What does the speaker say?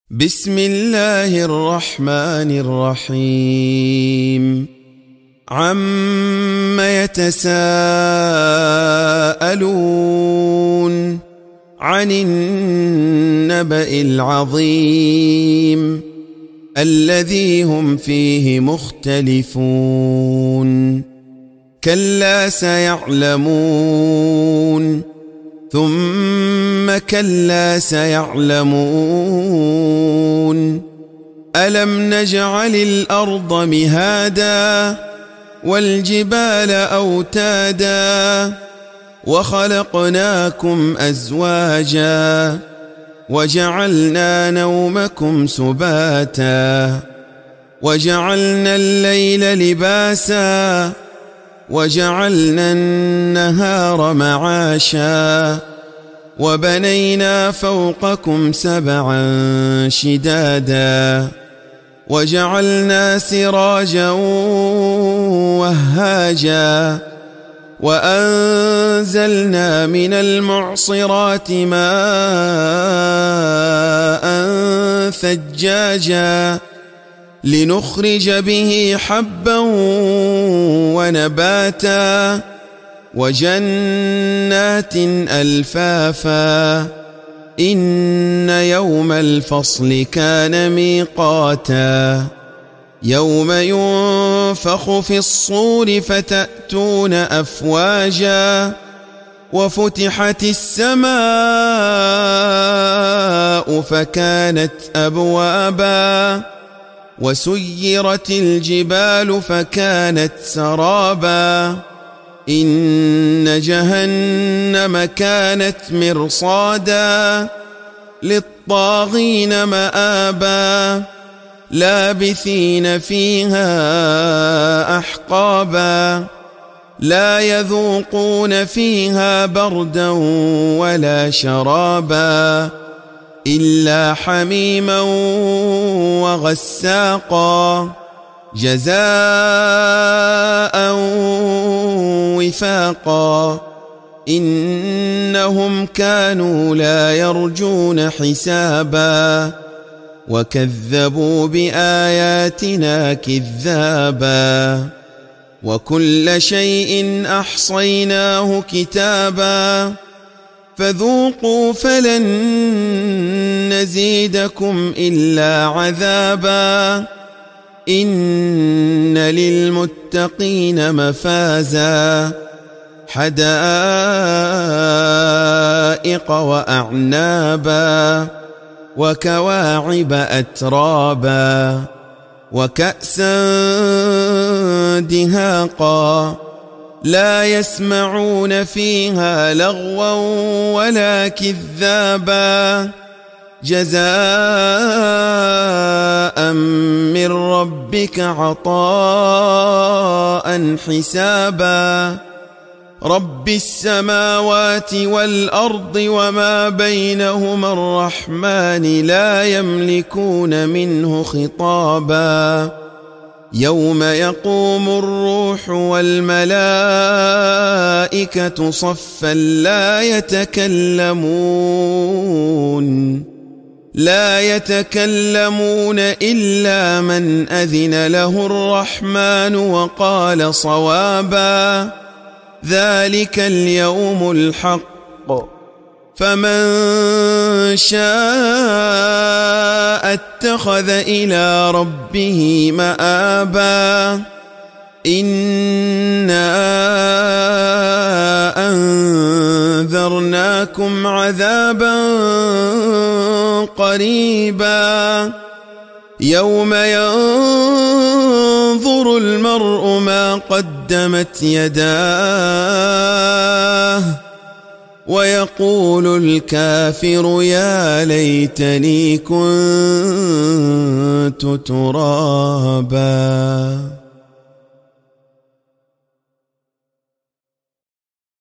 بسم الله الرحمن الرحيم عم يتساءلون عن النبأ العظيم الذي هم فيه مختلفون كلا سيعلمون ثم كلا سيعلمون ألم نجعل الأرض مهادا والجبال أوتادا وخلقناكم أزواجا وجعلنا نومكم سباتا وجعلنا الليل لباسا وجعلنا النهار معاشا وبنينا فوقكم سبعا شدادا وجعلنا سراجا وهاجا وأنزلنا من المعصرات ماء ثجاجا لنخرج به حبا ونباتا وجنات ألفافا إن يوم الفصل كان ميقاتا يوم ينفخ في الصور فتأتون أفواجا وفتحت السماء فكانت أبوابا وسيرت الجبال فكانت سرابا إن جهنم كانت مرصادا للطاغين مآبا لابثين فيها أحقابا لا يذوقون فيها بردا ولا شرابا إلا حميما وغساقا جزاء وفاقا إنهم كانوا لا يرجون حسابا وكذبوا بآياتنا كذابا وكل شيء أحصيناه كتابا فذوقوا فلن نزيدكم إلا عذابا إن للمتقين مفازا حدائق وأعنابا وكواعب أترابا وكأسا دهاقا لا يسمعون فيها لغوا ولا كذابا جزاء من ربك عطاء حسابا رب السماوات والأرض وما بينهما الرحمن لا يملكون منه خطابا يوم يقوم الروح والملائكة صفا لا يتكلمون إلا من أذن له الرحمن وقال صوابا ذلك اليوم الحق فمن شاء اتخذ إلى ربه مآبا إنا أنذرناكم عذابا قريبا يوم ينظر المرء ما قدمت يداه ويقول الكافر يا ليتني كنت ترابا.